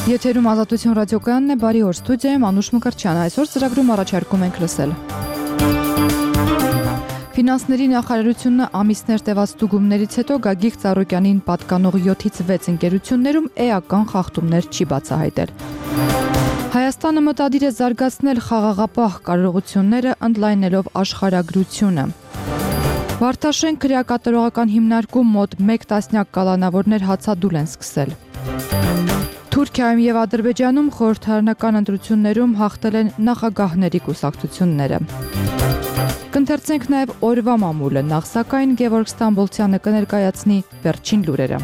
Եթերում Ազատություն ռադիոկայանն է, բարի օր, ստուդիայում Անուշ Մկրտչյան, այսօր ծրագրում առաջարկում ենք լսել։ Ֆինանսների նախարարությունը ամիսներ տևած ստուգումներից հետո Գագիկ Ծառուկյանին պատկանող 7-ից 6 ընկերություններում էական խախտումներ չի բացահայտել։ Հայաստանը մտադիր է զարգացնել խաղաղապահ կարողությունները, ընդլայնելով աշխարհագրությունը։ Վարդաշեն քրեակատարողական հիմնարկում մոտ 1 տասնյակ կալանավորներ հացադուլ են սկսել։ Թուրքիայում եւ Ադրբեջանում խորհրդարանական ընտրություններում հաղթել են նախագահների կուսակցությունները։ Կընթերցենք նաեւ օրվա մամուլը, նախ սակայն Գևորգ Ստամբոլցյանը կներկայացնի վերջին լուրերը։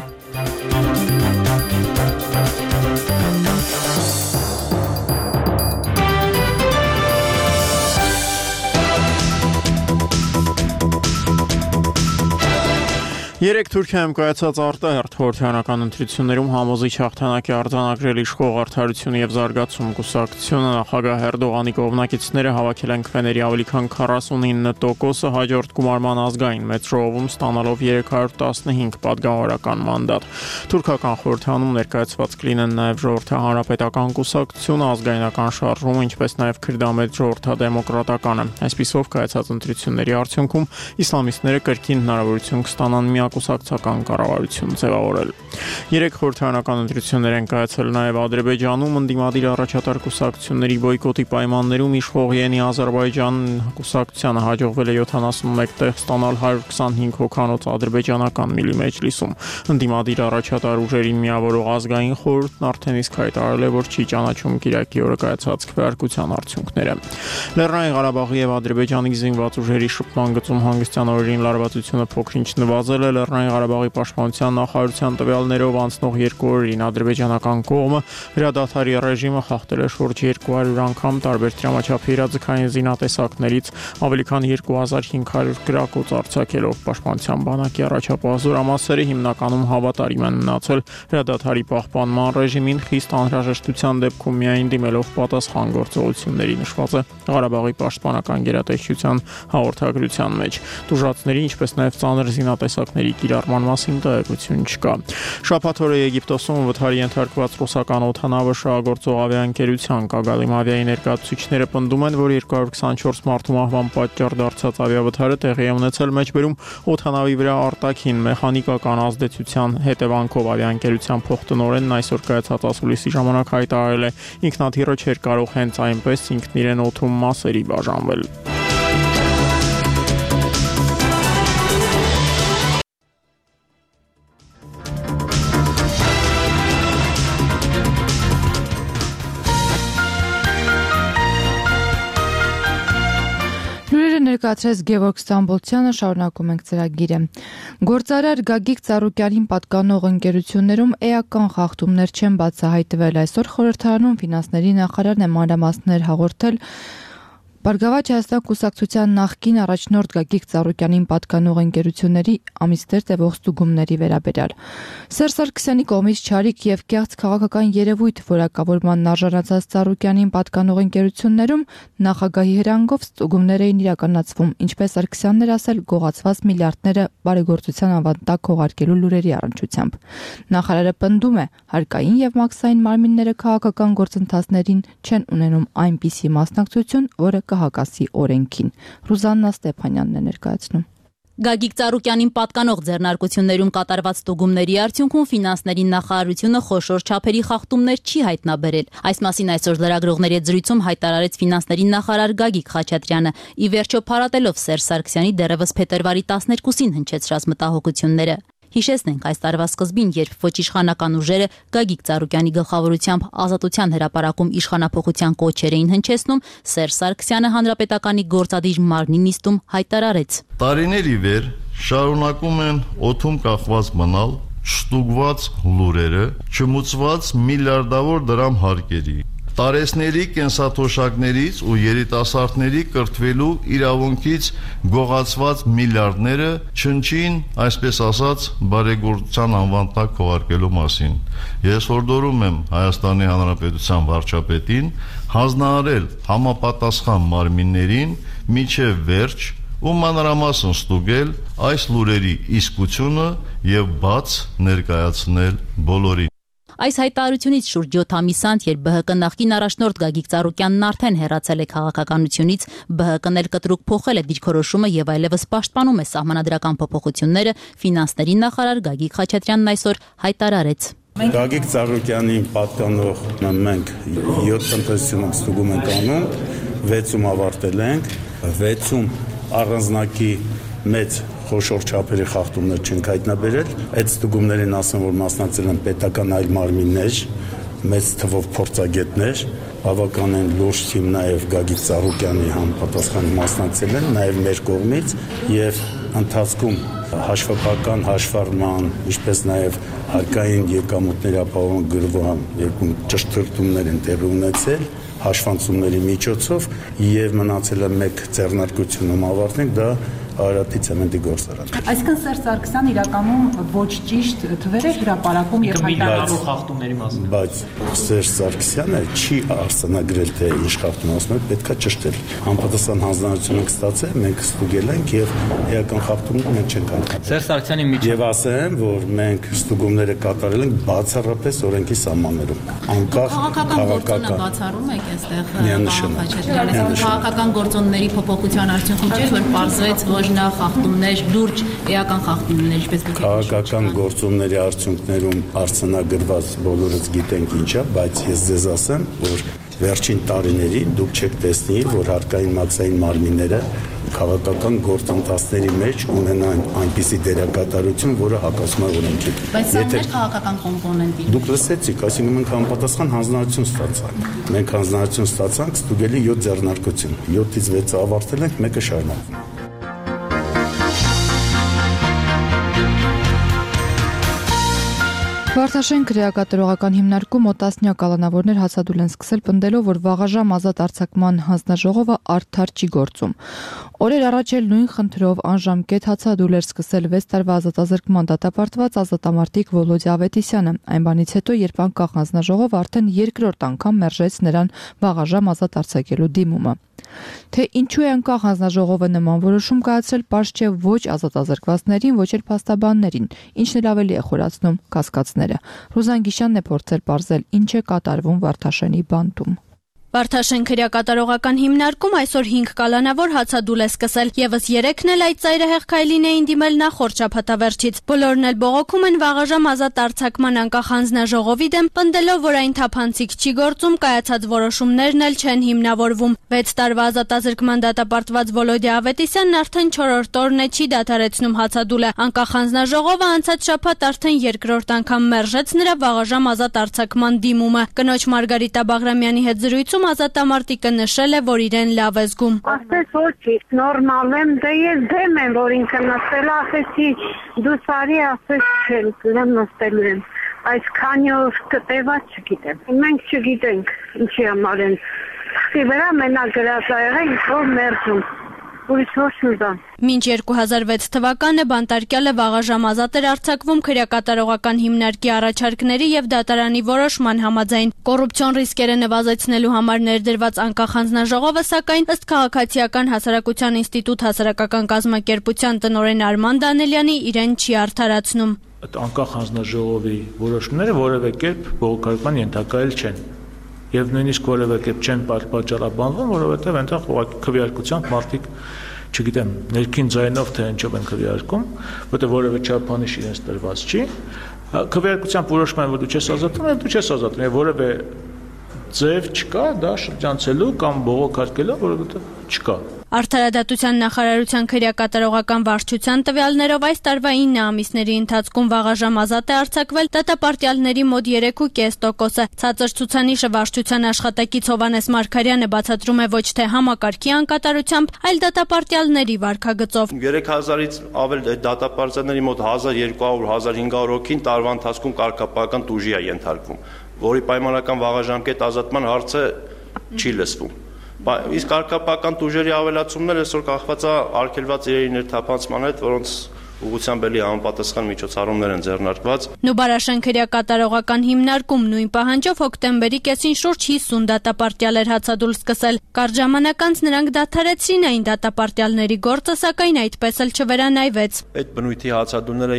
Երեք Թուրքիայում կայացած արտահերթ խորհրդարանական ընտրություններում համոզիչ հաղթանակի արձանագրել իշխող Արդարություն եւ զարգացում կուսակցությունը նախագահ Էրդողանի կողմնակիցները հավաքել են քվեների ավելի քան 49%-ը հաջորդ գումարման ազգային մեծ ժողովում ստանալով 315 պատգամավորական մանդատ։ Թուրքական խորհրդարանում ներկայացված կլինեն նաեւ ժողովրդի հանրապետական կուսակցությունը, ազգայնական շարժումը, ինչպես նաեւ քրդամետ ժողովրդադեմոկրատականը։ Այսպիսով կայացած ընտրությունների արդյունքում իսլամիստները կրկին հնարավորություն կստանան կուսակցական կառավարություն ձևավորել։ Երեք խորհրդարանական ընտրություններ են կայացել նաև Ադրբեջանում, ընդդիմադիր առաջատար կուսակցությունների բոյկոտի պայմաններում իշխող Յենի Ադրբեջան կուսակցությանը հաջողվել է 71 տեղ ստանալ 125 հոգանոց ադրբեջանական Միլի մեջլիսում։ Ընդդիմադիր առաջատար ուժերին միավորող ազգային խորհուրդն արդեն իսկ հայտարարել է, որ չի ճանաչում Կիրակի օրը կայացած քվեարկության արդյունքները։ Լեռնային Ղարաբաղի եւ Ադրբեջանի զինված ուժերի շփման գծում հանգստյան օրերին լարվածությունը փոքրինչ նվազել է Լեռնային Ղարաբաղի պաշտպանության նախարարության տվյալներով անցնող 2 օրերին ադրբեջանական կողմը հրադադարի ռեժիմը խախտել է շուրջ 200 անգամ, տարբեր դրամաչափի իրազեկային զինատեսակներից ավելի քան 2500 գրակոց արձակելով պաշտպանության բանակի առաջապահ զորամասերը հիմնականում հավատարիմ են մնացել հրադադարի պահպանման ռեժիմին, խիստ անհրաժեշտության դեպքում միայն դիմելով պատասխան գործողությունների նշված է Ղարաբաղի պաշտպանական գերատեսչության հաղորդագրության մեջ։ Տուժածների, ինչպես նաև ծանր զինատեսակների կիրառման մասին տեղեկություն չկա։ Շաբաթ օրը Եգիպտոսում վթարի ենթարկված ռուսական օդանավը շահագործող ավիաընկերության Կագալիմ ավիայի ներկայացուցիչները պնդում են, որ 224 մարդու մահվան պատճառ դարձած ավիավթարը տեղի է ունեցել մեջբերում օդանավի վրա արտաքին մեխանիկական ազդեցության հետևանքով ավիաընկերության փոխտնօրենն այսօր կայացած ասուլիսի ժամանակ հայտարարել է ինքնաթիռը չէր կարող հենց այնպես ինքն իրեն օդում մասերի բաժանվել։ Ներկայացրեց Գևորգ Ստամբոլցյանը, շարունակում ենք ծրագիրը։ Գործարար Գագիկ Ծառուկյանին պատկանող ընկերություններում էական խախտումներ չեն բացահայտվել։ Այսօր խորհրդարանում ֆինանսների նախարարն է մանրամասներ հաղորդել Բարգավաճ Հայաստան կուսակցության նախկին առաջնորդ Գագիկ Ծառուկյանին պատկանող ընկերությունների ամիսներ տևող ստուգումների վերաբերյալ։ Սերժ Սարգսյանի կողմից չարիք եւ կեղծ քաղաքական երևույթ որակավորման արժանացած Ծառուկյանին պատկանող ընկերություններում նախագահի հրանգով ստուգումներ էին իրականացվում, ինչպես Սարգսյանն էր ասել, գողացված միլիարդները բարեգործության ավանդակ հողարկելու լուրերի առնչությամբ։ Նախարարը պնդում է, հարկային եւ մաքսային մարմինները քաղաքական գործընթացներին չեն ունենում այնպիսի մասնակցություն, որը կհակասի օրենքին։ Ռուզաննա Ստեփանյանն է ներկայացնում։ Գագիկ Ծառուկյանին պատկանող ձեռնարկություններում կատարված ստուգումների արդյունքում ֆինանսների նախարարությունը խոշոր չափերի խախտումներ չի հայտնաբերել։ Այս մասին այսօր լրագրողների հետ զրույցում հայտարարեց ֆինանսների նախարար Գագիկ Խաչատրյանը, ի վերջո փառատելով Սերժ Սարգսյանի դեռևս փետրվարի 12-ին հնչեցրած մտահոգությունները։ Հիշեցնենք այս տարվա սկզբին, երբ ոչ իշխանական ուժերը Գագիկ Ծառուկյանի գլխավորությամբ Ազատության հրապարակում իշխանափոխության կոչեր էին հնչեցնում, Սերժ Սարգսյանը հանրապետականի գործադիր մարմնի նիստում հայտարարեց. Տարիներ ի վեր շարունակում են օդում կախված մնալ չստուգված լուրերը, չմուծված միլիարդավոր դրամ հարկերի, տարեցների կենսաթոշակներից ու երիտասարդների կրթվելու իրավունքից գողացված միլիարդները չնչին, այսպես ասած, բարեգործության անվան տակ քողարկելու մասին։ Ես հորդորում եմ Հայաստանի Հանրապետության վարչապետին հանձնարարել համապատասխան մարմիններին մինչև վերջ ու մանրամասն ստուգել այս լուրերի իսկությունը եւ բաց ներկայացնել բոլորին։ Այս հայտարարությունից շուրջ 7 ամիս անց, երբ ԲՀԿ նախկին առաջնորդ Գագիկ Ծառուկյանն արդեն հեռացել է քաղաքականությունից, ԲՀԿ-ն էլ կտրուկ փոխել է դիրքորոշումը եւ այլևս պաշտպանում է սահմանադրական փոփոխությունները, ֆինանսների նախարար Գագիկ Խաչատրյանն այսօր հայտարարեց. Գագիկ Ծառուկյանին պատկանող մենք 7 տնտեսությունում ստուգում ենք անում, 6-ում ավարտել ենք, 6-ում առանձնակի մեծ խոշոր չափերի խախտումներ չենք հայտնաբերել։ Այդ ստուգումներին ասեմ, որ մասնակցել են պետական այլ մարմիններ, մեծ թվով փորձագետներ, բավականին լուրջ թիմ նաև Գագիկ Ծառուկյանի համապատասխան մասնակցել են, նաև մեր կողմից եւ ընթացքում հաշվապահական հաշվառման, ինչպես նաև հարկային եկամուտների ապահովման գրոհում երկու ճշտումներ են տեղի ունեցել հաշվանցումների միջոցով եւ մնացել է մեկ ձեռնարկությունում ավարտենք, դա Արարատի ցեմենտի գործարանը։ Այսինքն Սերժ Սարգսյանն իրականում ոչ ճիշտ թվեր է հրապարակում եւ հայտարարում խախտումների մասին։ Բայց Սերժ Սարգսյանը չի արձանագրել թե ինչ խախտում ասում, պետքա ճշտել։ Համապատասխան հանձնարարություն ենք ստացել, մենք ստուգել ենք եւ էական խախտումներ մենք չենք անում։ Սերժ Սարգսյանի Եվ ասեմ, որ մենք ստուգումները կատարել ենք բացառապես օրենքի սահմաններում։ Անկախ քաղաքական բացառում եք այստեղ Միանշանակ։ քաղաքական գործոնների փոփոխության արդյունքում չէ որ պարզվեց ոչ նա խախտումներ, լուրջ էական խախտումներ, ինչպես դուք քաղաքական գործոնների արդյունքներում արձանագրված բոլորս գիտենք ինչա, բայց ես ձեզ ասեմ, որ վերջին տարիներին դուք չեք տեսնի, որ հարկային մաքսային մարմինները քաղաքական գործընթացների մեջ ունենան այնպիսի դերակատարություն, որը հակասում է օրենքին։ Բայց սա մեր քաղաքական կոմպոնենտ է։ Դուք լսեցիք, այսինքն մենք համապատասխան հանձնարարություն ստացանք։ Մենք հանձնարարություն ստացանք ստուգելի 7 ձեռնարկություն։ 7-ից 6-ը ավարտել ենք, մեկը շարունակվում է։ Վարդաշեն քրեակատարողական հիմնարկում մոտասնյակ կալանավորներ հացադուլ են սկսել պնդելով, որ վաղաժամ ազատ արձակման հանձնաժողովը արդար չի գործում։ Օրեր առաջ էլ նույն խնդրով անժամկետ հացադուլ էր սկսել 6 տարվա ազատազրկման դատապարտված ազատամարտիկ Վոլոդիա Ավետիսյանը։ Այն բանից հետո, երբ անկախ հանձնաժողովը արդեն երկրորդ անգամ մերժեց նրան վաղաժամ ազատ արձակելու դիմումը։ Թե ինչու է անկախ հանձնաժողովը նման որոշում կայացրել, պարզ չէ ոչ ազատազրկվածներին, ոչ էլ փաստաբաններին, ինչն էլ ավելի է խորացնում կասկածները։ Ռուզան Գիշյանն է փորձել պարզել ինչ է կատարվում Վարդաշենի բանտում։ Վարդաշեն քրեակատարողական հիմնարկում այսօր 5 կալանավոր հացադուլ է սկսել, եւս 3-ն էլ այդ ծայրահեղ քայլին էին դիմել նախորդ շաբաթավերջից։ Բոլորն էլ բողոքում են վաղաժամ ազատ արձակման անկախ հանձնաժողովի դեմ, պնդելով, որ այն թափանցիկ չի գործում, կայացած որոշումներն էլ չեն հիմնավորվում։ 6 տարվա ազատազրկման դատապարտված Վոլոդիա Ավետիսյանն արդեն 4-րդ օրն է չի դադարեցնում հացադուլը։ Անկախ հանձնաժողովը անցած շաբաթ արդեն երկրորդ անգամ մերժեց նրա վաղաժամ ազատ արձակման դիմումը։ Կնոջ Մարգարիտա Բաղրամյանի հետ զրույցում ազատամարտիկը նշել է, որ իրեն լավ է զգում։ Ասես ոչ, նորմալ եմ, դե ես դեմ եմ, որ ինքը նստել, ասեցի, դու սարի ասես չեմ նստելու եմ, այս քանի օր կտեված չգիտեմ։ Մենք չգիտենք ինչի համար են թղթի վրա մենակ գրած ա եղել, որ մերժում։ Մինչ 2006 թվականը բանտարկյալը վաղաժամ ազատ էր արձակվում քրեակատարողական հիմնարկի առաջարկների եւ դատարանի որոշման համաձայն։ Կոռուպցիոն ռիսկերը նվազեցնելու համար ներդրված անկախ հանձնաժողովը, սակայն ըստ Քաղաքացիական հասարակության ինստիտուտ հասարակական կազմակերպության տնօրեն Արման Դանելյանի իրեն չի արդարացնում։ Այդ անկախ հանձնաժողովի որոշումները որևէ կերպ բողոքարկման ենթակայել չեն։ Եվ նույնիսկ որևէ կերպ չեն պատճառաբանվում, որովհետև այնտեղ ուղղակի քվեարկությամբ մարդիկ, չգիտեմ, ներքին ձայնով թե ինչով են քվեարկում, որտեղ որևէ չափանիշ իրենց տրված չի, քվեարկությամբ որոշում են, որ դու չես ազատվում, դու չես ազատվում, եւ որևէ ձև չկա դա շրջանցելու կամ բողոքարկելու, որովհետև չկա։ Արդարադատության նախարարության քրեակատարողական վարչության տվյալներով այս տարվա 9 ամիսների ընթացքում վաղաժամ ազատ է արձակվել դատապարտյալների մոտ 3.5%-ը։ Ցածր ցուցանիշը վարչության աշխատակից Հովհաննես Մարգարյանը բացատրում է ոչ թե համակարգի անկատարությամբ, այլ դատապարտյալների վարքագծով։ 3000-ից ավել դատապարտյալների մոտ 1200-1500 հոգին տարվա ընթացքում կարգապահական տուժի է ենթարկվում, որի պայմանական վաղաժամկետ ազատման հարցը չի լսվում։ Իսկ կարգապահական տուժերի ավելացումները այսօր կախված է արգելված իրերի ներթափանցման հետ, որոնց ուղղությամբ էլի համապատասխան միջոցառումներ են ձեռնարկված։ Նուբարաշենքերյա կատարողական հիմնարկում նույն պահանջով հոկտեմբերի կեսին շուրջ 50 դատապարտյալ էր հացադուլ սկսել։ Կարճ ժամանակ անց նրանք դադարեցրին այն դատապարտյալների գործը, սակայն այդպես էլ չվերանայվեց։ Այդ բնույթի հացադուլները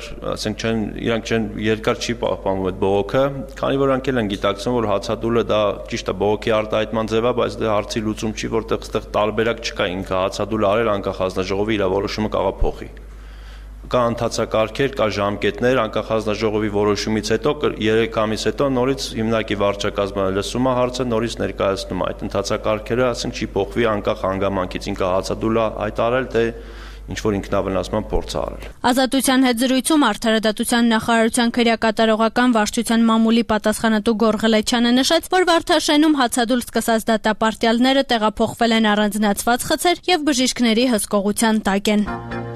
երկար չի պահպանում այդ բողոքը, քանի որ անքել են գիտակցում, որ հացադուլը դա ճիշտ է բողոքի արտահայտման ձև է, բայց դա հարցի լուծում չի, որտեղ այստեղ տարբերակ չկա, ինքը հացադուլը արել անկախ հանձնաժողովի իր որոշումը կարող փոխի։ Կա ընթացակարգեր, կա ժամկետներ, անկախ հանձնաժողովի որոշումից հետո 3 ամիս հետո նորից հիմնարկի վարչակազմը լսում է հարցը, նորից ներկայացնում է այդ ընթացակարգերը, ասենք չի փոխվի անկախ հանգամանքից, ինքը հացադուլը հայտարարել, թե ինչ որ ինքնավնասման փորձ է արել։ Ազատության հետ զրույցում Արդարադատության նախարարության քրեակատարողական վարչության մամուլի պատասխանատու Գոռ Ղլեչյանը նշեց, որ Վարդաշենում հացադուլ սկսած դատապարտյալները տեղափոխվել են առանձնացված խցեր եւ բժիշկների հսկողության տակ են։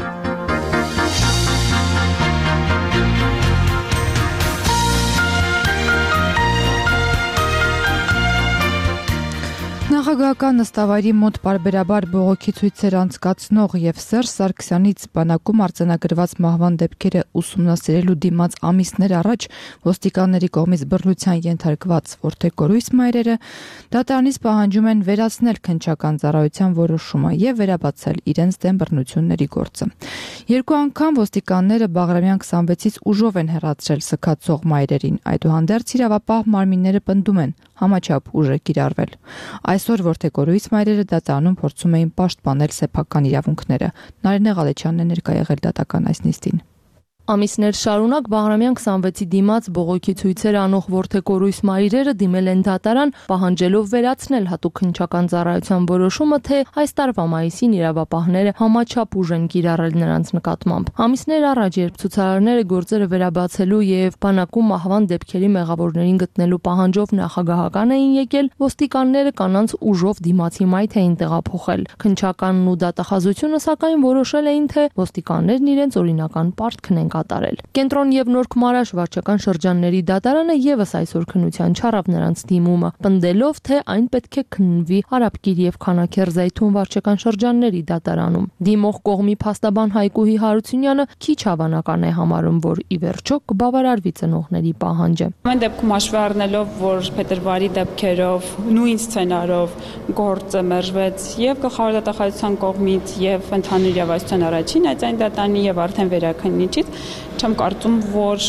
Նախագահական նստավայրի մոտ պարբերաբար բողոքի ցույցեր անցկացնող եւ Սերժ Սարգսյանից բանակում արձանագրված մահվան դեպքերը ուսումնասիրելու դիմաց ամիսներ առաջ ոստիկանների կողմից բռնության ենթարկված որդեգորույս մայրերը դատարանից պահանջում են վերացնել քննչական ծառայության որոշումը եւ վերաբացել իրենց դեմ բռնությունների գործը։ Երկու անգամ ոստիկանները Բաղրամյան 26-ից ուժով են հեռացրել սքացող մայրերին, այդուհանդերձ իրավապահ մարմինները պնդում են համաչափ ուժ է կիրառվել։ Այսօր որդեգորույս մայրերը դատարանում փորձում էին պաշտպանել սեփական իրավունքները։ Նարինե Ղալեչյանն է ներկա եղել դատական այս նիստին։ Ամիսներ շարունակ Բաղրամյան 26-ի դիմաց բողոքի ցույցեր անող որդեգորույս մայրերը դիմել են դատարան, պահանջելով վերացնել հատուկ քննչական ծառայության որոշումը, թե այս տարվա մայիսին իրավապահները համաչափ ուժ են կիրառել նրանց նկատմամբ։ Ամիսներ առաջ, երբ ցուցարարները գործերը վերաբացելու եւ բանակում մահվան դեպքերի մեղավորներին գտնելու պահանջով նախագահական էին եկել, ոստիկանները կանանց ուժով դիմացի մայթ էին տեղափոխել։ Քննչականն ու դատախազությունը սակայն որոշել էին, թե ոստիկաններն իրենց օրինական պարտքն են կատարել։ Կենտրոն եւ Նոր Քմարաշ վարչական շրջանների դատարանը եւս այսօր քննության չառավ նրանց դիմումը, պնդելով, թե այն պետք է քննվի Արաբկիր եւ Քանաքերզայթուն վարչական շրջանների դատարանում։ Դիմող կողմի փաստաբան Հայկուհի Հարությունյանը քիչ հավանական է համարում, որ ի վերջո կբավարարվի ծնողների պահանջը։ Ամեն դեպքում հաշվի առնելով, որ փետրվարի դեպքերով նույն սցենարով գործը մերժվեց եւ գլխավոր դատախազության կողմից եւ ընդհանուր իրավասության առաջին այցային դատարանի եւ արդեն վերաքննիչից չեմ կարծում, որ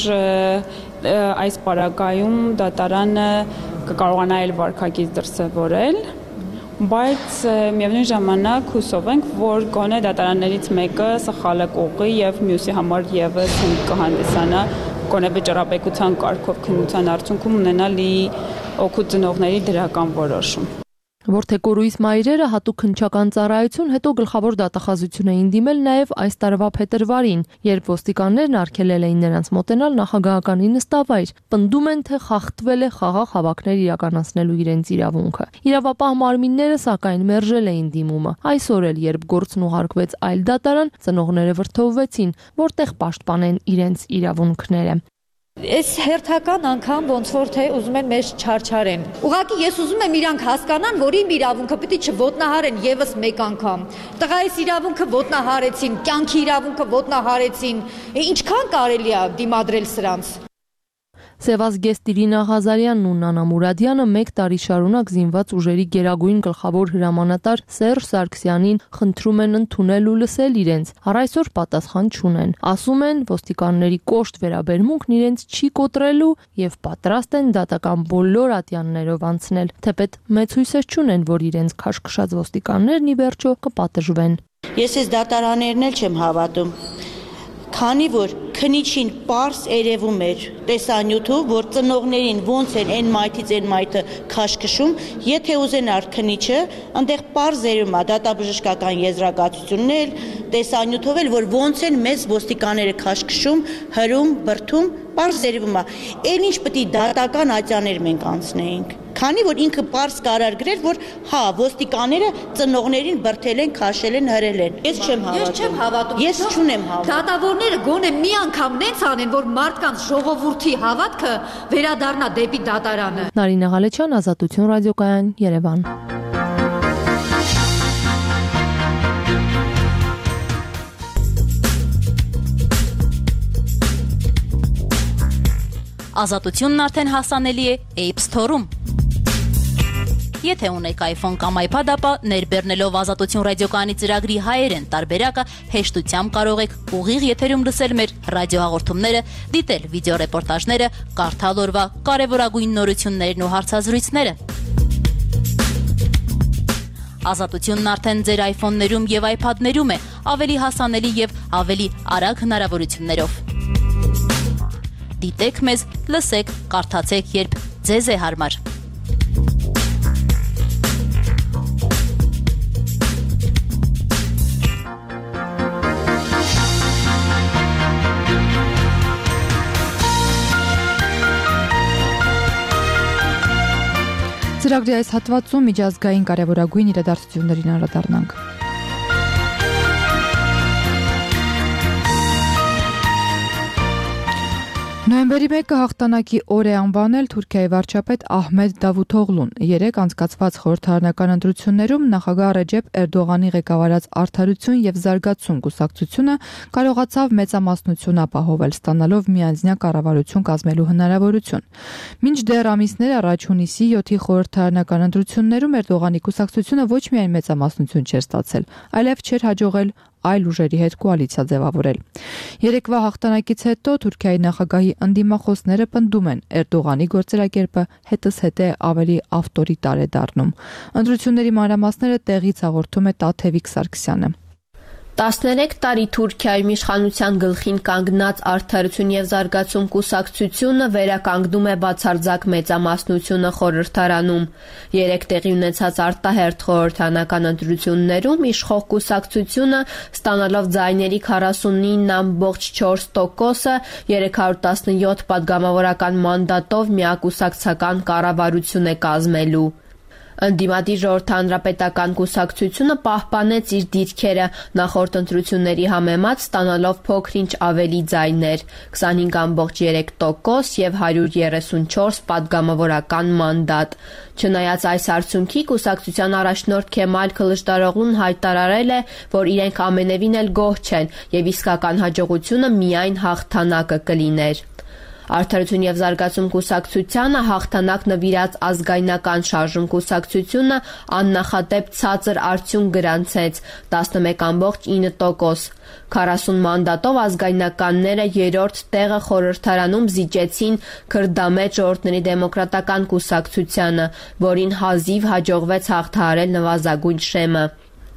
այս պարագայում դատարանը կկարողանա այլ վարքագիծ դրսևորել, բայց միևնույն ժամանակ հուսով ենք, որ գոնե դատարաններից մեկը սխալը կողի եւ մյուսի համար եւս կհանդիսանա գոնե վճռապետության կարգով քննության արդյունքում ունենալի օգուտ ծնողների դրական որոշում։ Որդեգորույս մայրերը հատուկ քննչական ծառայություն, հետո գլխավոր դատախազություն էին դիմել նաև այս տարվա փետրվարին, երբ ոստիկաններն արգելել էին նրանց մոտենալ նախագահականի նստավայր, պնդում են, թե խախտվել է խաղաղ հավաքներ իրականացնելու իրենց իրավունքը։ Իրավապահ մարմինները սակայն մերժել էին դիմումը։ Այսօր էլ, երբ գործն ուղարկվեց այլ դատարան, ծնողները վրդովվեցին, որտեղ պաշտպանեն իրենց իրավունքները։ Այս հերթական անգամ ոնց որ թե ուզում են մեզ չարչարեն։ Ուղղակի ես ուզում եմ իրանք հասկանան, որ իմ իրավունքը պիտի չոտնահարեն եւս մեկ անգամ։ Տղայիս իրավունքը ոտնահարեցին, կյանքի իրավունքը ոտնահարեցին։ Ինչքան կարելի է դիմադրել սրանց։ Սևազգեստ Իրինա Ղազարյանն ու Նանա Մուրադյանը 1 տարի շարունակ զինված ուժերի գերագույն գլխավոր հրամանատար Սերժ Սարգսյանին խնդրում են ընդունել ու լսել իրենց, առ այսօր պատասխան չունեն։ Ասում են, ոստիկանների կոշտ վերաբերմունքն իրենց չի կոտրելու եւ պատրաստ են դատական բոլոր ատյաններով անցնել, թեպետ մեծ հույսեր չունեն, որ իրենց քաշքշած ոստիկաններն ի վերջո կպատժվեն։ Ես այս դատարաններն էլ չեմ հավատում։ Քանի որ քնիչին պարզ երևում էր տեսանյութով, որ ծնողներին ոնց են այն մայթից այն մայթը քաշքշում, եթե ուզենար քնիչը, այնտեղ պարզ երևում է դատաբժշկական եզրակացությունն էլ, տեսանյութով էլ, որ ոնց են մեզ ոստիկանները քաշքշում, հրում, բրդում, պարզ երևում է։ Էլ ինչ պետք է դատական ատյաներ մենք անցնեինք։ Քանի որ ինքը պարզ կարար գրել, որ հա, ոստիկանները ծնողներին բրդել են, քաշել են, հրել են։ Ես չեմ հավատում։ Ես չունեմ հավատ։ Դատավորները գոնե մի անգամ նենց անեն, որ մարդկանց ժողովրդի հավատքը վերադառնա դեպի դատարանը։ Նարինե Ղալեչյան, Ազատություն ռադիոկայան, Երևան։ Ազատությունն արդեն հասանելի է App Store-ում։ Եթե ունեք iPhone կամ iPad, ապա ներբեռնելով Ազատություն ռադիոկայանի ծրագրի հայերեն տարբերակը հեշտությամբ կարող եք ուղիղ եթերում լսել մեր ռադիոհաղորդումները, դիտել վիդեոռեպորտաժները, կարդալ օրվա կարևորագույն նորություններն ու հարցազրույցները։ Ազատությունն արդեն ձեր iPhone-ներում եւ iPad-ներում է, ավելի հասանելի եւ ավելի արագ հնարավորություններով։ Դիտեք մեզ, լսեք, կարդացեք, երբ ձեզ է հարմար։ Ծրագրի այս հատվածում միջազգային կարևորագույն իրադարձություններին անդրադառնանք։ Նոյեմբերի 1-ը հաղթանակի օր է անվանել Թուրքիայի վարչապետ Ահմեդ Դավութօղլուն։ Երեկ անցկացված խորհրդարանական ընտրություններում նախագահ Ռեջեփ Էրդողանի ղեկավարած Արդարություն եւ Զարգացում կուսակցությունը կարողացավ մեծամասնություն ապահովել, ստանալով միանձնյա կառավարություն կազմելու հնարավորություն։ Մինչդեռ ամիսներ առաջ հունիսի 7-ի խորհրդարանական ընտրություններում Էրդողանի կուսակցությունը ոչ միայն մեծամասնություն չէր ստացել, այլև չէր հաջողել այլ ուժերի հետ կոալիցիա ձևավորել։ Երեկվա հաղթանակից հետո Թուրքիայի նախագահի ընդդիմախոսները պնդում են, Էրդողանի գործելակերպը հետզհետե ավելի ավտորիտար է դառնում։ Ընտրությունների մանրամասները տեղից հաղորդում է Տաթևիկ Սարգսյանը։ 13 տարի Թուրքիայում իշխանության գլխին կանգնած Արդարություն եւ Զարգացում կուսակցությունը վերականգնում է բացարձակ մեծամասնությունը խորհրդարանում։ Երեք տեղի ունեցած արտահերթ խորհրդարանական ընտրություններում իշխող կուսակցությունը ստանալով ձայների 49.4%-ը 317 падգամավորական մանդատով միակուսակցական կառավարություն է կազմելու։ Ընդդիմադիր ժողովրդհանրապետական կուսակցությունը պահպանեց իր դիրքերը նախորդ ընտրությունների համեմատ ստանալով փոքր-ինչ ավելի ձայներ՝ 25.3% եւ 134 падգամավորական մանդատ։ Չնայած այս արդյունքի, կուսակցության առաջնորդ Քեմալ Քլիչդարօղլուն հայտարարել է, որ իրենք ամենևին էլ գոհ չեն եւ իսկական հաջողությունը միայն հաղթանակը կլիներ։ Արդարություն եւ Զարգացում կուսակցությանը հաղթանակ նվիրած ազգայնական շարժում կուսակցությունը աննախադեպ ցածր արդյունք գրանցեց 11.9%։ 40 մանդատով ազգայնականները երրորդ տեղը խորհրդարանում զիջեցին Քրդամետ ժողովուրդների դեմոկրատական կուսակցությանը, որին հազիվ հաջողվեց հաղթահարել նվազագույն շեմը։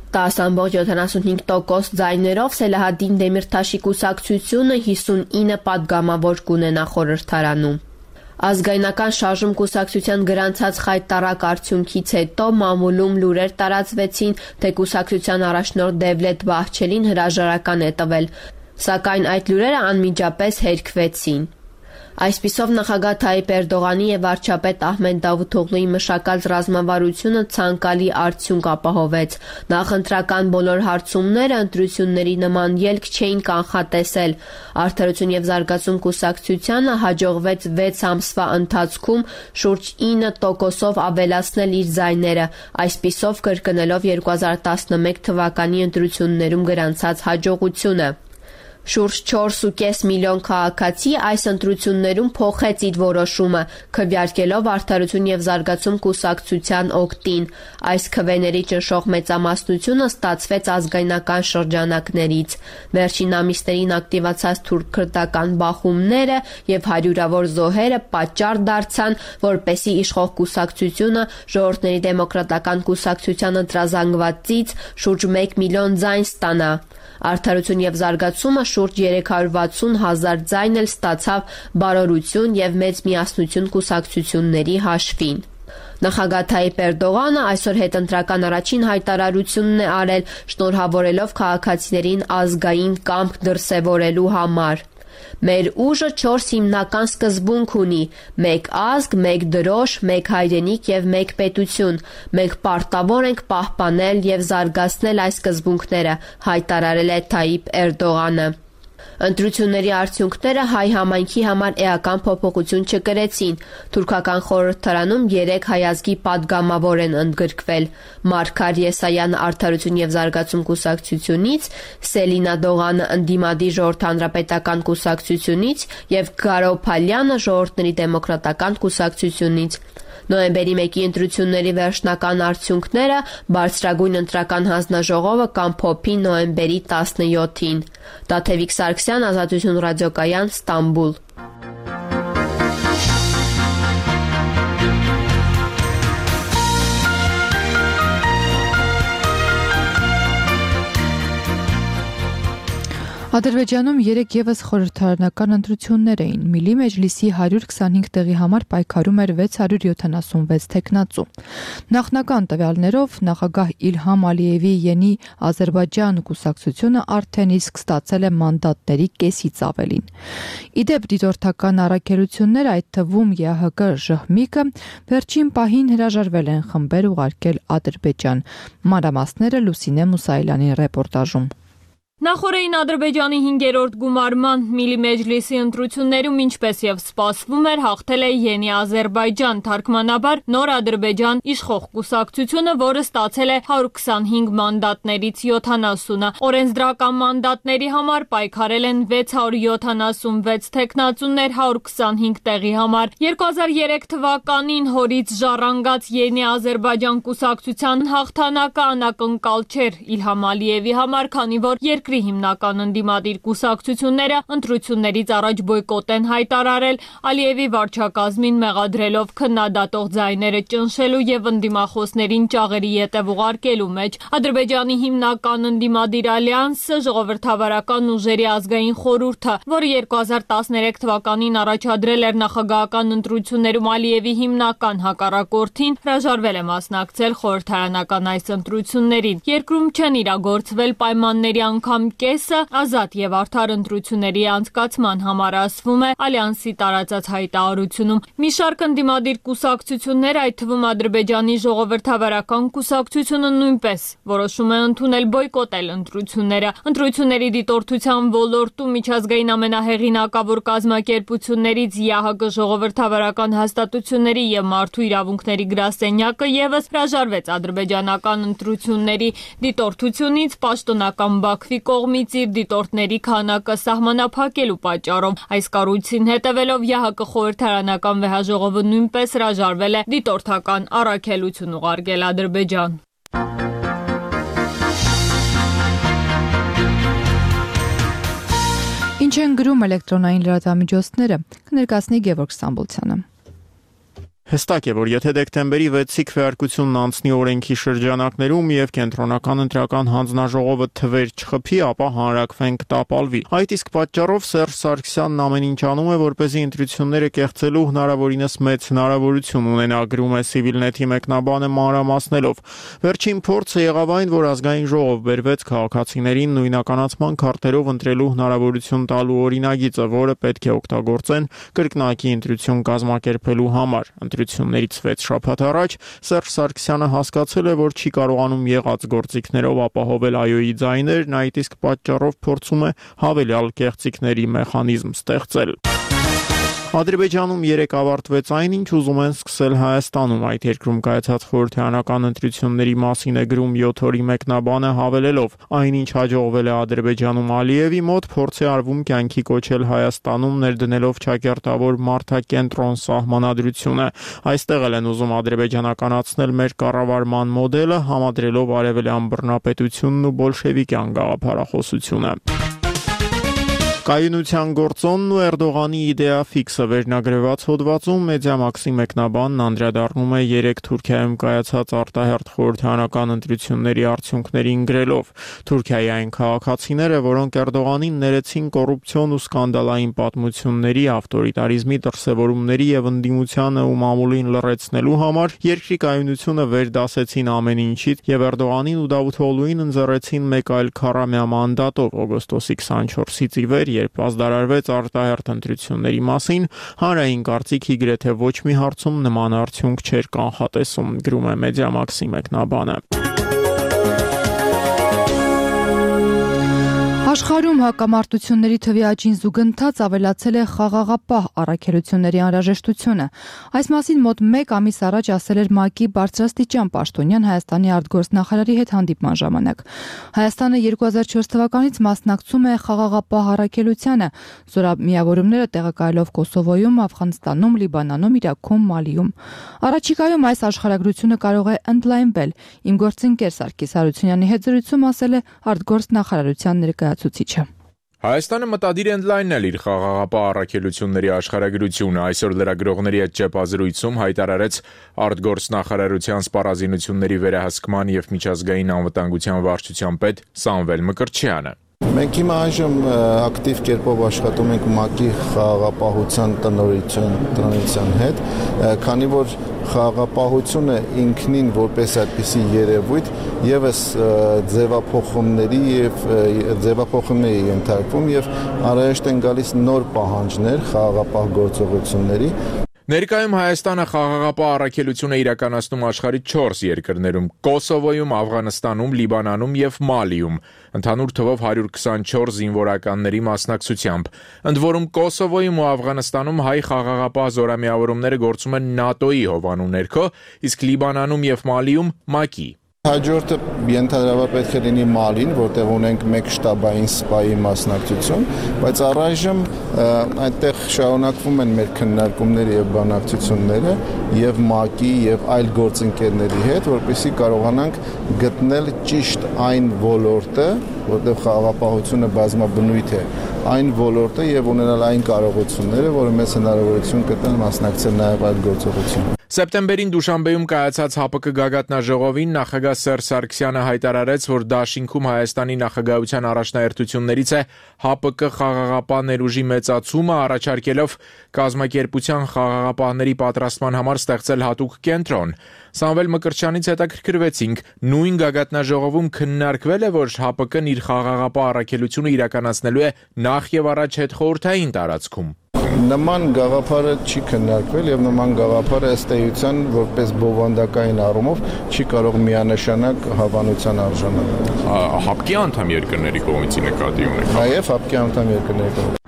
10.75% ձայներով Սելահադին Դեմիրթաշի կուսակցությունը 59 падգամավոր կունենա խորհրդարանում։ Ազգայնական շարժում կուսակցության գրանցած խայտառակ արդյունքից հետո մամուլում լուրեր տարածվեցին, թե կուսակցության առաջնորդ Դևլետ Բահչելին հրաժարական է տվել, սակայն այդ լուրերը անմիջապես հերքվեցին։ Այսպիսով նախագահ Թայիպ Էրդողանի եւ վարչապետ Ահմեդ Դավութօղլուի մշակած ռազմավարությունը ցանկալի արդյունք ապահովեց։ Նախընտրական բոլոր հարցումները ընտրությունների նման ելք չէին կանխատեսել։ Արդարություն եւ Զարգացում կուսակցությանը հաջողվեց 6 ամսվա ընթացքում շուրջ 9%-ով ավելացնել իր ձայները, այսպիսով կրկնելով 2011 թվականի ընտրություններում գրանցած հաջողությունը։ Շուրջ 4.5 միլիոն քաղաքացի այս ընտրություններում փոխեց իր որոշումը, քվեարկելով Արդարություն եւ Զարգացում կուսակցության օգտին։ Այս քվեների ճնշող մեծամասնությունը ստացվեց ազգայնական շրջանակներից։ Վերջին ամիսներին ակտիվացած թուրք-քրդական բախումները եւ հարյուրավոր զոհերը պատճառ դարձան, որպեսզի իշխող կուսակցությունը Ժողովուրդների դեմոկրատական կուսակցության ընտրազանգվածից շուրջ 1 միլիոն ձայն ստանա։ Արդարություն եւ Զարգացումը շուրջ 360,000 ձայն էլ ստացավ Բարօրություն եւ Մեծ միասնություն կուսակցությունների հաշվին։ Նախագահ Թայիպ Էրդողանը այսօր հետընտրական առաջին հայտարարությունն է արել, շնորհավորելով քաղաքացիներին ազգային կամք դրսևորելու համար։ Մեր ուժը 4 հիմնական սկզբունք ունի՝ մեկ ազգ, մեկ դրոշ, մեկ հայրենիք եւ մեկ պետություն։ Մենք պարտավոր ենք պահպանել եւ զարգացնել այս սկզբունքները, հայտարարել է Թայիպ Էրդողանը։ Ընտրությունների արդյունքները հայ համայնքի համար էական փոփոխություն չկրեցին։ Թուրքական խորհրդարանում 3 հայ ազգի պատգամավոր են ընդգրկվել՝ Մարգար Եսայանը Արդարություն եւ զարգացում կուսակցությունից, Սելինա Դողանը ընդդիմադիր Ժողովրդ հանրապետական կուսակցությունից եւ Գարո Փալյանը Ժողովրդների դեմոկրատական կուսակցությունից։ Նոյեմբերի 1-ի ընտրությունների վերջնական արդյունքները բարձրագույն ընտրական հանձնաժողովը կամփոփի նոյեմբերի 17-ին։ Տաթևիկ Սարգսյան, Ազատություն ռադիոկայան, Ստամբուլ։ Ադրբեջանում 3 եւս խորհրդարանական ընտրություններ էին։ Միլի մեջլիսի 125 տեղի համար պայքարում էր 676 տեխնացու։ Նախնական տվյալներով նախագահ Իլհամ Ալիևի Յենի Ադրբեջան կուսակցությունը արդեն իսկ ստացել է մանդատների կեսից ավելին։ Իդեպ դիտորդական առաքելություններ, այդ թվում ԵԱՀԿ ԺՀՄԻԿ-ը վերջին պահին հրաժարվել են խմբեր ուղարկել Ադրբեջան։ Մանրամասները Լուսինե Մուսայելյանի ռեպորտաժում։ Նախորդին Ադրբեջանի 5-րդ գումարման Միլի մեջլիսի ընտրություններում ինչպես եւ սպասվում էր հաղթել է Յենի Ադրբեջան, թարգմանաբար Նոր Ադրբեջան իշխող կուսակցությունը, որը ստացել է 125 մանդատներից 70-ը։ Օրենսդրական մանդատների համար պայքարել են 676 տեխնացուներ 125 տեղի համար։ 2003 թվականին հորից ժառանգած Յենի Ադրբեջան կուսակցության հաղթանակը անակնկալ չէր Իլհամ Ալիևի համար, քանի որ երկրի հիմնական ընդդիմադիր կուսակցությունները ընտրություններից առաջ բոյկոտ են հայտարարել, Ալիևի վարչակազմին մեղադրելով քննադատող ձայները ճնշելու եւ ընդդիմախոսներին ճաղերի ետև ուղարկելու մեջ։ Ադրբեջանի հիմնական ընդդիմադիր ալյանսը ժողովրդավարական ուժերի ազգային խորհուրդը, որը 2013 թվականին առաջադրել էր նախագահական ընտրություններում Ալիևի հիմնական հակառակորդին, հրաժարվել է մասնակցել խորհրդարանական այս ընտրություններին։ Երկրում չեն իրագործվել պայմանների անգամ կեսը ազատ եւ արդար ընտրությունների անցկացման համար, ասվում է Ալյանսի տարածած հայտարարությունում։ Մի շարք ընդդիմադիր կուսակցություններ, այդ թվում Ադրբեջանի ժողովրդավարական կուսակցությունը նույնպես որոշում է ընդունել բոյկոտել ընտրությունները։ Ընտրությունների դիտորդության ոլորտում միջազգային ամենահեղինակավոր կազմակերպություններից ԵԱՀԿ ժողովրդավարական հաստատությունների եւ մարդու իրավունքների գրասենյակը եւս հրաժարվեց ադրբեջանական ընտրությունների դիտորդությունից պաշտոնական Բաքվի կողմից իր դիտորդների քանակը սահմանափակելու պատճառով։ Այս կառույցին հետևելով ԵԱՀԿ խորհրդարանական վեհաժողովը նույնպես հրաժարվել է դիտորդական առաքելություն ուղարկել Ադրբեջան։ Ինչ են գրում էլեկտրոնային լրատվամիջոցները, կներկայացնի Գևորգ Ստամբուլցյանը։ Հստակ է, որ եթե դեկտեմբերի 6-ի քվեարկությունն անցնի օրենքի շրջանակներում եւ կենտրոնական ընտրական հանձնաժողովը թվեր չխփի, ապա հանրակրվեն կտապալվի։ Այդ իսկ պատճառով Սերժ Սարգսյանն ամեն ինչ անում է, որպեսզի ընտրությունները կեղծելու հնարավորինս մեծ հնարավորություն ունենա, գրում է Civilnet-ի մեկնաբանը մանրամասնելով։ Վերջին փորձը եղավ այն, որ ազգային ժողով բերվեց քաղաքացիներին նույնականացման քարտերով ընտրելու հնարավորություն տալու օրինագիծը, որը պետք է օգտագործեն կրկնակի ընտրություն կազմակերպելու համար։ Ընտրություններից 6 շաբաթ առաջ Սերժ Սարգսյանը հասկացել է, որ չի կարողանում եղած գործիքներով ապահովել այոյի ձայներն, այդ իսկ պատճառով փորձում է հավելյալ կեղծիքների մեխանիզմ ստեղծել։ Ադրբեջանում 3 ավարտվեց այն, ինչ ուզում են սկսել Հայաստանում։ Այդ երկրում կայացած խորհրդարանական ընտրությունների մասին է գրում 7 օրի մեկնաբանը, հավելելով. այնինչ հաջողվել է Ադրբեջանում Ալիևի մոտ, փորձ է արվում կյանքի կոչել Հայաստանում, ներդնելով ճակերտավոր մարդակենտրոն սահմանադրությունը։ Այստեղ էլ են ուզում ադրբեջանականացնել մեր կառավարման մոդելը, համադրելով արևելյան բռնապետությունն ու բոլշևիկյան գաղափարախոսությունը։ Կայունության գործոնն ու Էրդողանի իդեա ֆիքսը վերնագրված հոդվածում Մեդիամաքսի մեկնաբանն անդրադառնում է 3 Թուրքիայում կայացած արտահերթ խորհրդարանական ընտրությունների արդյունքներին գրելով. Թուրքիայի այն քաղաքացիները, որոնք Էրդողանին ներեցին կոռուպցիոն ու սկանդալային պատմությունների, ավտորիտարիզմի դրսևորումների եւ ընդդիմությանը ու մամուլին լռեցնելու համար, երկրի կայունությունը վերդասեցին ամեն ինչից եւ Էրդողանին ու Դավութօղլուին ընձեռեցին մեկ այլ քառամյա մանդատով օգոստոսի 24-ից ի վեր, երբ ազդարարվեց արտահերթ ընտրությունների մասին, հանրային կարծիքի գրեթե ոչ մի հարցում նման արդյունք չէր կանխատեսում, գրում է Մեդիամաքսի մեկնաբանը։ Աշխարհում հակամարտությունների թվի աճին զուգընթաց ավելացել է խաղաղապահ առաքելությունների անհրաժեշտությունը։ Այս մասին մոտ 1 ամիս առաջ ասել էր ՄԱԿ-ի բարձրաստիճան պաշտոնյան Հայաստանի արտգործնախարարի հետ հանդիպման ժամանակ։ Հայաստանը 2004 թվականից մասնակցում է խաղաղապահ առաքելությանը, զորամիավորումները տեղակայելով Կոսովոյում, Աֆղանստանում, Լիբանանում, Իրաքում, Մալիում։ Առաջիկայում այս աշխարհագրությունը կարող է ընդլայնվել։ Իմ գործընկեր Սարգիս Հարությունյանի հետ զրույցում ասել է արտգործնախարարության ներկայացուցիչը։ Հայաստանը մտադիր է ընդլայնել իր խաղաղապահ առաքելությունների աշխարհագրությունը։ Այսօր լրագրողների հետ ճեպազրույցում հայտարարեց արտգործնախարարության սպառազինությունների վերահսկման եւ միջազգային անվտանգության վարչության պետ Սամվել Մկրտչյանը։ Մենք հիմա այժմ ակտիվ կերպով աշխատում ենք ՄԱԿ-ի խաղաղապահության տնօրինության հետ, քանի որ խաղաղապահությունը ինքնին որպես այդպիսի երևույթ եւս ձևափոխումների ենթարկվում եւ անհրաժեշտ են գալիս նոր պահանջներ խաղաղապահ գործողությունների։ Ներկայում Հայաստանը խաղաղապահ առաքելություն է իրականացնում աշխարհի 4 երկրներում՝ Կոսովոյում, Աֆղանստանում, Լիբանանում եւ Մալիում, ընդհանուր թվով 124 զինվորականների մասնակցությամբ։ Ընդ որում Կոսովոյում ու Աֆղանստանում հայ խաղաղապահ զորամիավորումները գործում են ՆԱՏՕ-ի հովանու ներքո, իսկ Լիբանանում եւ Մալիում ՄԱԿ-ի։ Հաջորդը ենթադրաբար պետք է լինի Մալին, որտեղ ունենք մեկ շտաբային սպայի մասնակցություն, բայց առայժմ այդտեղ շարունակվում են մեր քննարկումները եւ բանակցությունները եւ ՄԱԿ-ի եւ այլ գործընկերների հետ, որպեսզի կարողանանք գտնել ճիշտ այն ոլորտը, որտեղ խաղաղապահությունը բազմաբնույթ է, այն ոլորտը եւ ունենալ այն կարողությունները, որը մեզ հնարավորություն կտան մասնակցել նաեւ այդ գործողություններին։ Սեպտեմբերին Դուշանբեում կայացած ՀԱՊԿ գագաթնաժողովին նախագահ Սերժ Սարգսյանը հայտարարեց, որ դաշինքում Հայաստանի նախագահության առաջնահերթություններից է ՀԱՊԿ խաղաղապահ ներուժի մեծացումը, առաջարկելով կազմակերպության խաղաղապահների պատրաստման համար ստեղծել հատուկ կենտրոն։ Սամվել Մկրտչյանից հետաքրքրվեցինք, նույն գագաթնաժողովում քննարկվել է, որ ՀԱՊԿ-ն իր խաղաղապահ առաքելությունը իրականացնելու է նախ եւ առաջ հետխորհրդային տարածքում։ Նման գաղափարը չի քննարկվել եւ նման գաղափարը ըստ էության որպես բովանդակային առումով չի կարող միանշանակ հավանության արժանանալ։ ՀԱՊԿ-ի անդամ երկրների կողմից նկատի ունեք։ Նաեւ ՀԱՊԿ-ի անդամ երկրների կողմից։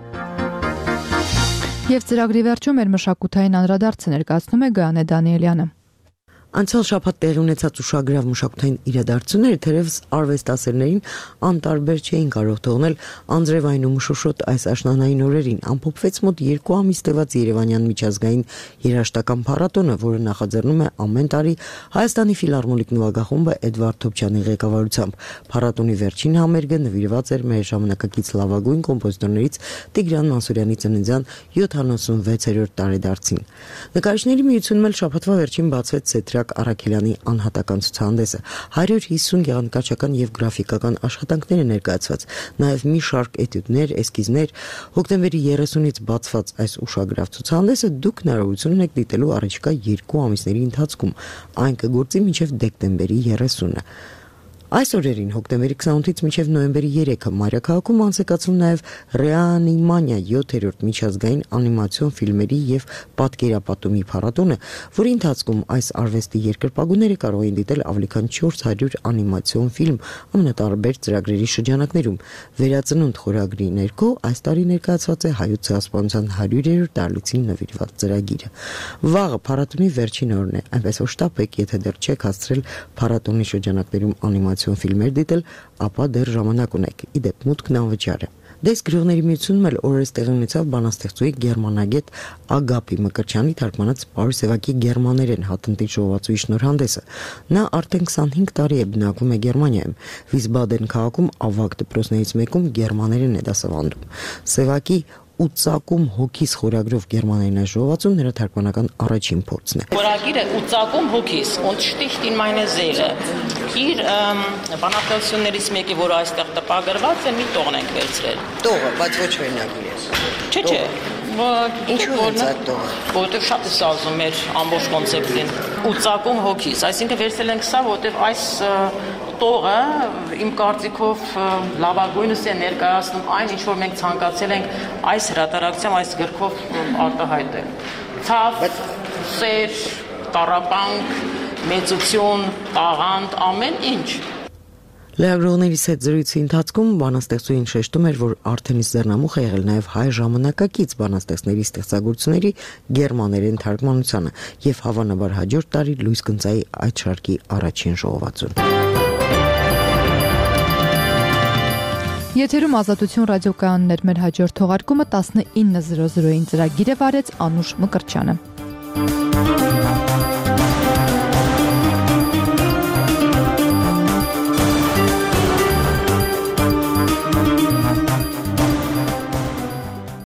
Եվ ծրագրի վերջում մեր մշակութային անդրադարձը ներկայացնում է Գայանե Դանիելյանը։ Անցյալ շաբաթ տեղի ունեցած ուշագրավ մշակութային իրադարձությունները թերևս արվեստասերներին անտարբեր չէին կարող թողնել անձրևային ու մշուշոտ այս աշնանային օրերին։ Ամփոփվեց մոտ 2 ամիս տևած Երևանյան միջազգային երաժշտական փառատոնը, որը նախաձեռնում է ամեն տարի Հայաստանի ֆիլհարմոնիկ նվագախումբը Էդվարդ Թոփչյանի ղեկավարությամբ։ Փառատոնի վերջին համերգը նվիրված էր մեր ժամանակակից լավագույն կոմպոզիտորներից Տիգրան Մանսուրյանի ծննդյան 76-րդ տարեդարձին։ Նկարիչների միությունում էլ շաբաթվա վերջին բացվեց Սեթրակ Արաքելյանի անհատական ցուցահանդեսը 150 գեղանկարչական եւ գրաֆիկական աշխատանքներ են ներկայացված, նաեւ մի շարք էտյուդներ, էսքիզներ։ Հոկտեմբերի 30-ից բացված այս ուշագրավ ցուցահանդեսը դուք հնարավորություն ունեք դիտելու առաջիկա 2 ամիսների ընթացքում, այն կգործի մինչեւ դեկտեմբերի 30-ը։ Այս օրերին հոկտեմբերի 28-ից մինչև նոյեմբերի 3-ը Մայրաքաղաքում անցկացվում նաև Ռեանիմանիա 7-րդ միջազգային անիմացիոն ֆիլմերի եւ պատկերապատումի փառատոնը, որի ընթացքում այս արվեստի երկրպագուները կարող են դիտել ավելի քան 400 անիմացիոն ֆիլմ ամենատարբեր ծրագրերի շրջանակներում։ Վերածնունդ խորագրի ներքո այս տարի ներկայացված է Հայոց ցեղասպանության 100-րդ տարելիցին նվիրված ծրագիրը։ Վաղը փառատոնի վերջին օրն է, այնպես որ շտապ եք, եթե դեռ չեք հասցրել փառատոնի շրջանակներում անիմացիոն ֆիլմեր դիտել, ապա դեռ ժամանակ ունեք։ Իդեպ մուտքն անվճար է։ Դες գրողների միությունում էլ օրերս տեղի ունեցավ բանաստեղծուի գերմանագետ Ագապի Մկրտչյանի թարգմանած Պարուս Սևակի գերմաներեն հատնտի ժողովածուի շնորհանդեսը։ Նա արդեն 25 տարի է բնակվում է Գերմանիայում։ Վիսբադեն քաղաքում ավագ դպրոցներից մեկում գերմաներեն է դասավանդում։ Սևակի ու ծակում հոգիս խորագրով գերմաներեն ժողովածուն նրա թարգմանական առաջին փորձն է։ Խորագիրը ու ծակում հոգիս und sticht in meine Seele։ Իր բանաստեղծություններից մեկի, որը այստեղ տպագրված է, մի տողն ենք վերցրել։ Տողը, բայց ոչ վերնագիր է։ Չէ։ Ինչու է այդ տողը։ Որտեղ շատ է սազում մեր ամբողջ կոնցեպտին։ Ու ծակում հոգիս, այսինքն վերցրել ենք սա, որտեղ այս տողը իմ կարծիքով լավագույնս է ներկայացնում այն, ինչ որ մենք ցանկացել ենք այս հրատարակությամբ, այս գրքով արտահայտել։ Ցավ, սեր, տառապանք, մեծություն, տաղանդ, ամեն ինչ։ Լրագրողների հետ զրույցի ընթացքում բանաստեղծուհին շեշտում էր, որ Արտեմիս Ձեռնամուխը եղել նաև հայ ժամանակակից բանաստեղծների ստեղծագործությունների գերմաներեն թարգմանությանը եւ հավանաբար հաջորդ տարի լույս կընծայի այդ շարքի առաջին ժողովածուն։ Եթերում Ազատություն ռադիոկայաններ մեր հաջորդ թողարկումը 19:00-ին ծրագիր է վարեց Անուշ Մկրտչյանը։